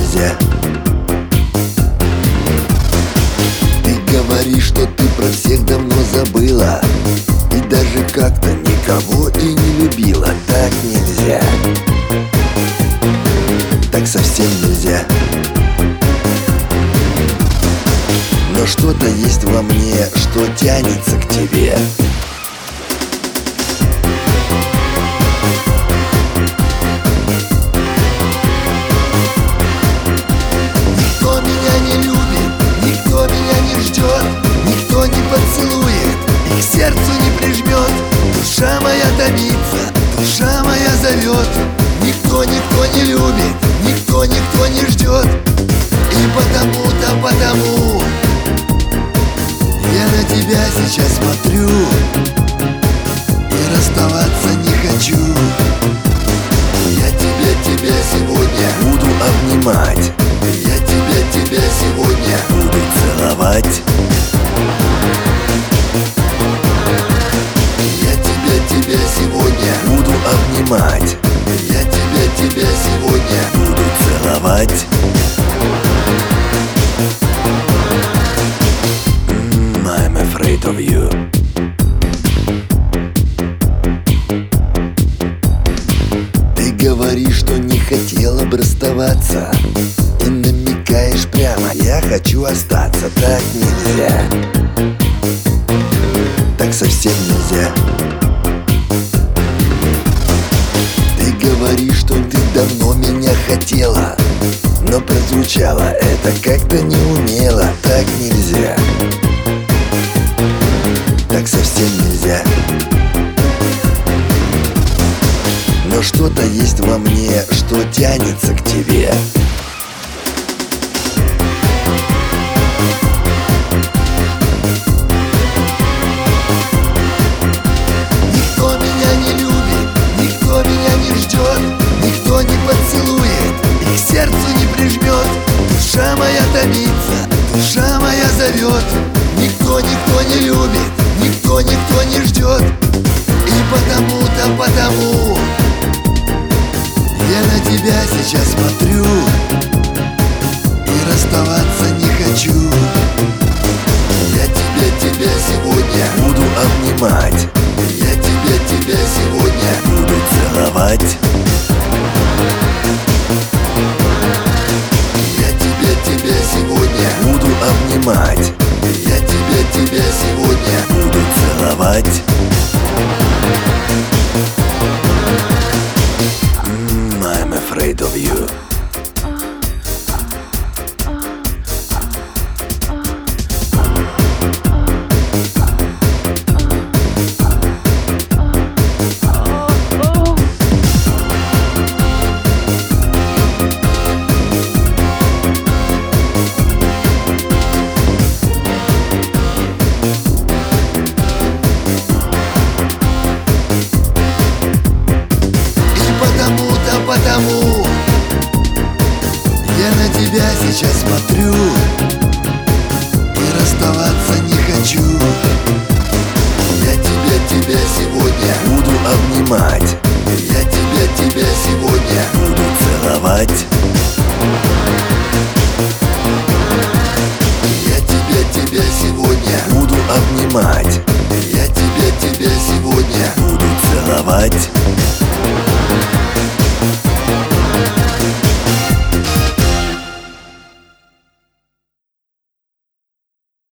нельзя. Ты говоришь, что ты про всех давно забыла, и даже как-то никого и не любила. Так нельзя, так совсем нельзя. Но что-то есть во мне, что тянется к тебе. Никто меня не любит, никто меня не ждет, никто не поцелует и к сердцу не прижмет. Душа моя томится, душа моя зовет. Никто не любит, никто не ждет. И потому я на тебя сейчас смотрю и расставаться не хочу. Я тебя сегодня буду обнимать, я тебя сегодня буду целовать. Я тебя сегодня буду обнимать, я тебя сегодня буду целовать. I'm afraid of you. Ты говоришь, что не хотела бы расставаться, и намекаешь прямо: я хочу остаться. Так нельзя, так совсем нельзя. Ты говоришь, что ты давно меня хотела, но прозвучало это как-то неумело. Так нельзя, так совсем нельзя. Но что-то есть во мне, что тянется к тебе. Никто меня не любит, никто меня не ждет, никто не поцелует и к сердцу не прижмет. Душа моя томится, душа моя зовет. Никто не любит, никто не ждет. И потому я на тебя сейчас смотрю и расставаться не хочу. Я тебя сегодня буду обнимать, я тебя сегодня буду целовать. Я тебя сегодня буду обнимать, я тебя сегодня буду целовать. I'm afraid of you. Потому я на тебя сейчас смотрю и расставаться не хочу. Я тебя сегодня буду обнимать, я тебя сегодня буду целовать. Я тебя сегодня буду обнимать, я тебя сегодня буду целовать.